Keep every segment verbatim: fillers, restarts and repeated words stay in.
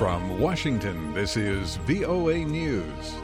From Washington, this is V O A News.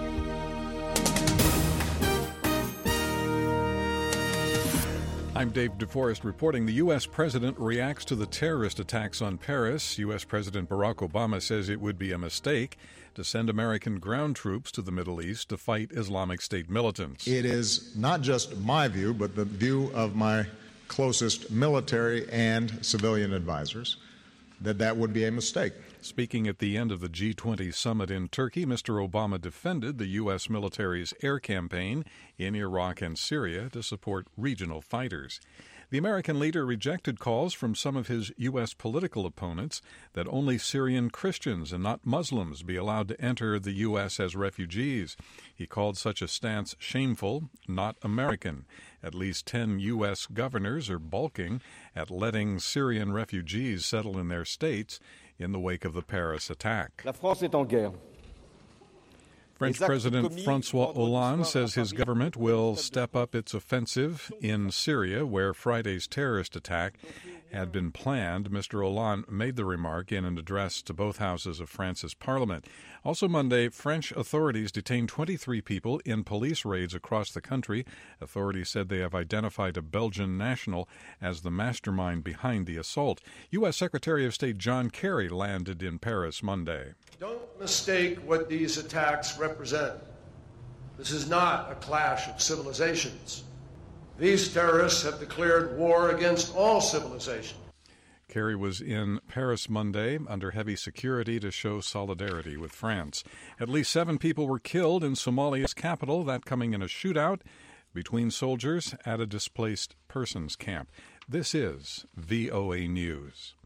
I'm Dave DeForest reporting. The U S president reacts to the terrorist attacks on Paris. U S President Barack Obama says it would be a mistake to send American ground troops to the Middle East to fight Islamic State militants. It is not just my view, but the view of my closest military and civilian advisors that that would be a mistake. Speaking at the end of the G twenty summit in Turkey, Mister Obama defended the U S military's air campaign in Iraq and Syria to support regional fighters. The American leader rejected calls from some of his U S political opponents that only Syrian Christians and not Muslims be allowed to enter the U S as refugees. He called such a stance shameful, not American. At least ten U S governors are balking at letting Syrian refugees settle in their states in the wake of the Paris attack. La France est en guerre. French President François Hollande says his government will step up its offensive in Syria, where Friday's terrorist attack had been planned. Mister Hollande made the remark in an address to both houses of France's parliament. Also Monday, French authorities detained twenty-three people in police raids across the country. Authorities said they have identified a Belgian national as the mastermind behind the assault. U S Secretary of State John Kerry landed in Paris Monday. Don't mistake what these attacks represent. This is not a clash of civilizations. These terrorists have declared war against all civilization. Kerry was in Paris Monday under heavy security to show solidarity with France. At least seven people were killed in Somalia's capital, that coming in a shootout between soldiers at a displaced persons camp. This is V O A News.